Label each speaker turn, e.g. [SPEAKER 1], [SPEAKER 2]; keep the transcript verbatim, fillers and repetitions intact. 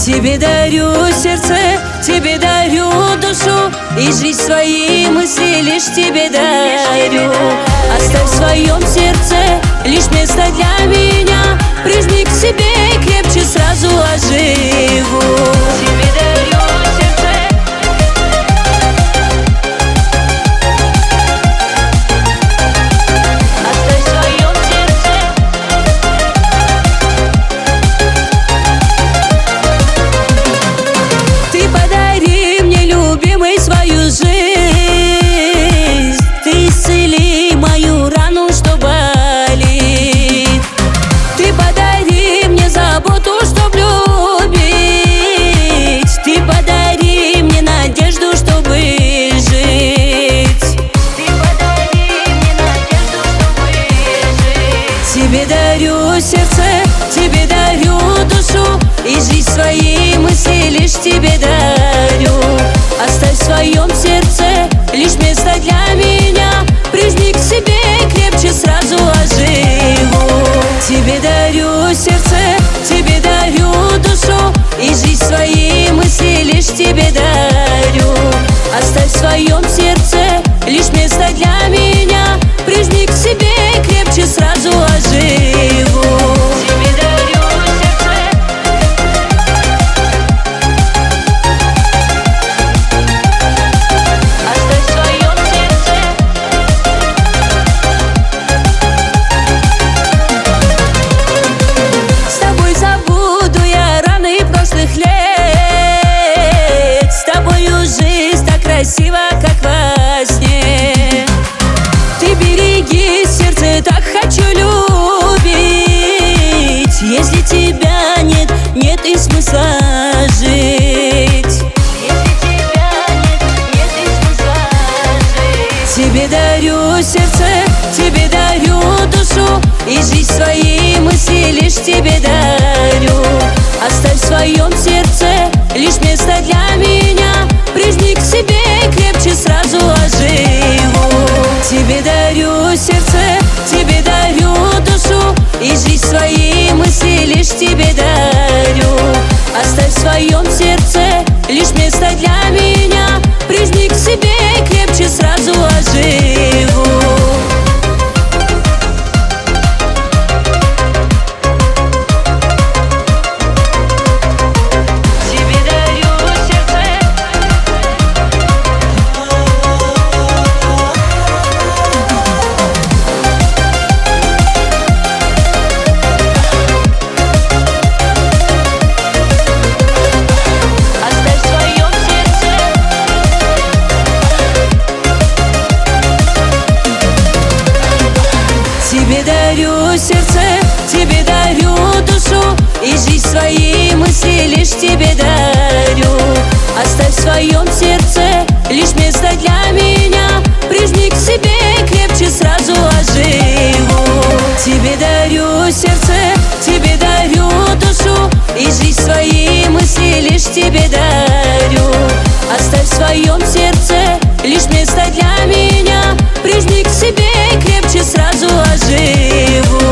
[SPEAKER 1] Тебе дарю сердце, тебе дарю душу, и жизнь свои мысли лишь тебе дарю. Оставь в своем сердце лишь место для меня, прижми к себе крепче, сразу оживу. Тебе дарю сердце. Оставь в своем сердце. Ты подари мне, любимый, свою жизнь. Ты исцели мою рану, что болит. Ты подари мне заботу, чтоб любить. Ты подари мне надежду, чтобы жить. Ты подари мне надежду, чтобы жить. Тебе дарю сердце, тебе дарю душу, и жизнь свои мысли лишь тебе дарю. Оставь в своем сердце лишь место для меня, прижми к себе крепче, сразу оживу. Тебе дарю сердце, тебе дарю душу, и жизнь свои мысли лишь тебе дарю. Оставь в своем сердце лишь место для меня, прижми к себе крепче, сразу оживу. Тебе дарю сердце. Оставь в своем сердце. С тобой забуду я раны прошлых лет. С тобою жизнь так красива, как во сне. Ты береги сердце, так хочу любить. Если тебя нет, нет и смысла жить. Если тебя нет, нет и смысла жить. Тебе дарю сердце, тебе дарю душу, и жизнь свои мысли лишь тебе дарю. Оставь в своем сердце лишь место для меня, прижми к себе крепче, сразу оживу. Тебе дарю сердце, тебе дарю душу, и жизнь свои мысли лишь тебе дарю. Оставь в своем сердце лишь место для меня, прижми к себе крепче, сразу оживу. Тебе дарю сердце, тебе дарю душу, и жизнь свои мысли лишь тебе дарю. Оставь в своем сердце лишь место для меня, прижми к себе крепче, сразу оживу. Тебе дарю сердце, тебе дарю душу, и жизнь свои мысли лишь тебе дарю. Оставь в своем сердце лишь место для меня, прижми к себе крепче, сразу оживу.